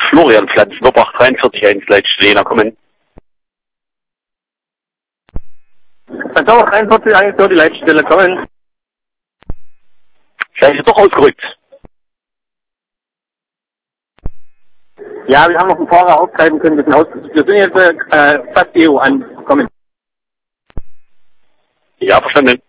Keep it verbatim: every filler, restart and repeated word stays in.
Florian Pflanzenbach, dreiundvierzig eins Leitstehner, kommen. Pflanzenbach, dreiundvierzig eins, die Leitstelle, kommen. Vielleicht ist doch ausgerückt. Ja, wir haben noch einen Fahrer auftreiben können, wir sind, aus, wir sind jetzt äh, fast E U angekommen. Ja, verstanden.